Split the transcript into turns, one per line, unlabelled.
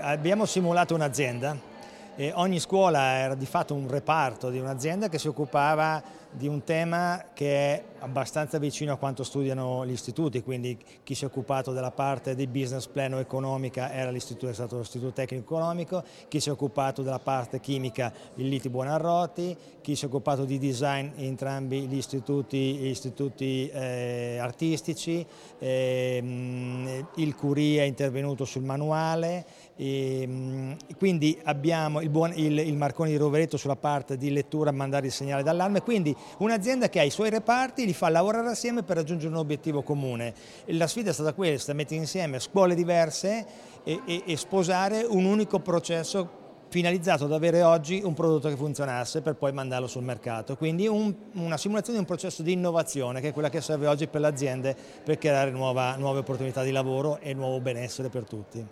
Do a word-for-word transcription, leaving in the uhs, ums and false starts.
abbiamo simulato un'azienda e ogni scuola era di fatto un reparto di un'azienda che si occupava di un tema che è abbastanza vicino a quanto studiano gli istituti, quindi chi si è occupato della parte di business plan o economica era l'istituto, è stato l'Istituto Tecnico Economico, chi si è occupato della parte chimica il Liti Buonarroti, chi si è occupato di design in entrambi gli istituti, gli istituti eh, artistici, eh, il Curia è intervenuto sul manuale, e, quindi abbiamo il, buon, il, il Marconi di Rovereto sulla parte di lettura, mandare il segnale d'allarme, quindi un'azienda che ha i suoi reparti, li fa lavorare assieme per raggiungere un obiettivo comune. La sfida è stata questa, mettere insieme scuole diverse e, e, e sposare un unico processo finalizzato ad avere oggi un prodotto che funzionasse per poi mandarlo sul mercato. Quindi un, una simulazione di un processo di innovazione che è quella che serve oggi per le aziende per creare nuova, nuove opportunità di lavoro e nuovo benessere per tutti.